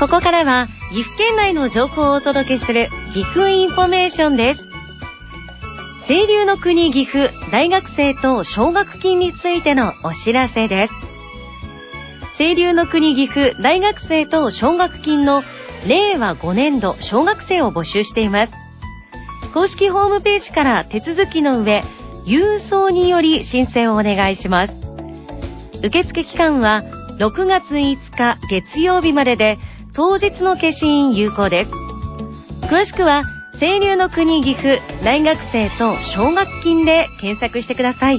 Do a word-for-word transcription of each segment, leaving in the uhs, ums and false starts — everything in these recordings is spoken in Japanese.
ここからは岐阜県内の情報をお届けする岐阜インフォメーションです。清流の国岐阜大学生等奨学金についてのお知らせです。清流の国岐阜大学生等奨学金のれいわごねんど奨学生を募集しています。公式ホームページから手続きの上、郵送により申請をお願いします。受付期間はろくがついつか月曜日までで、当日の消印有効です。詳しくは清流の国岐阜大学生等奨学金で検索してください。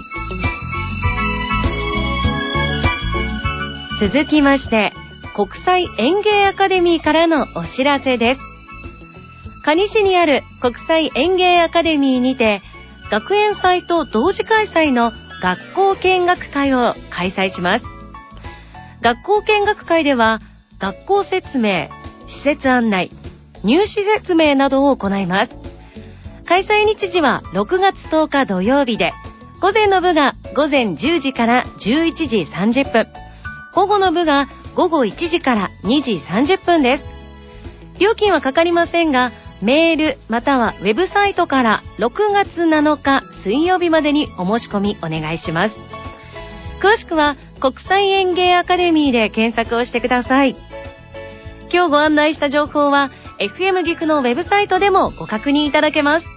続きまして、国際園芸アカデミーからのお知らせです。蟹市にある国際園芸アカデミーにて、学園祭と同時開催の学校見学会を開催します。学校見学会では、学校説明、施設案内、入試説明などを行います。開催日時はろくがつとおか土曜日で、午前の部が午前じゅうじからじゅういちじさんじゅっぷん、午後の部が午後いちじからにじさんじゅっぷんです。料金はかかりませんが、メールまたはウェブサイトからろくがつなのか水曜日までにお申し込みお願いします。詳しくは国際園芸アカデミーで検索をしてください。今日ご案内した情報は エフエム 岐阜のウェブサイトでもご確認いただけます。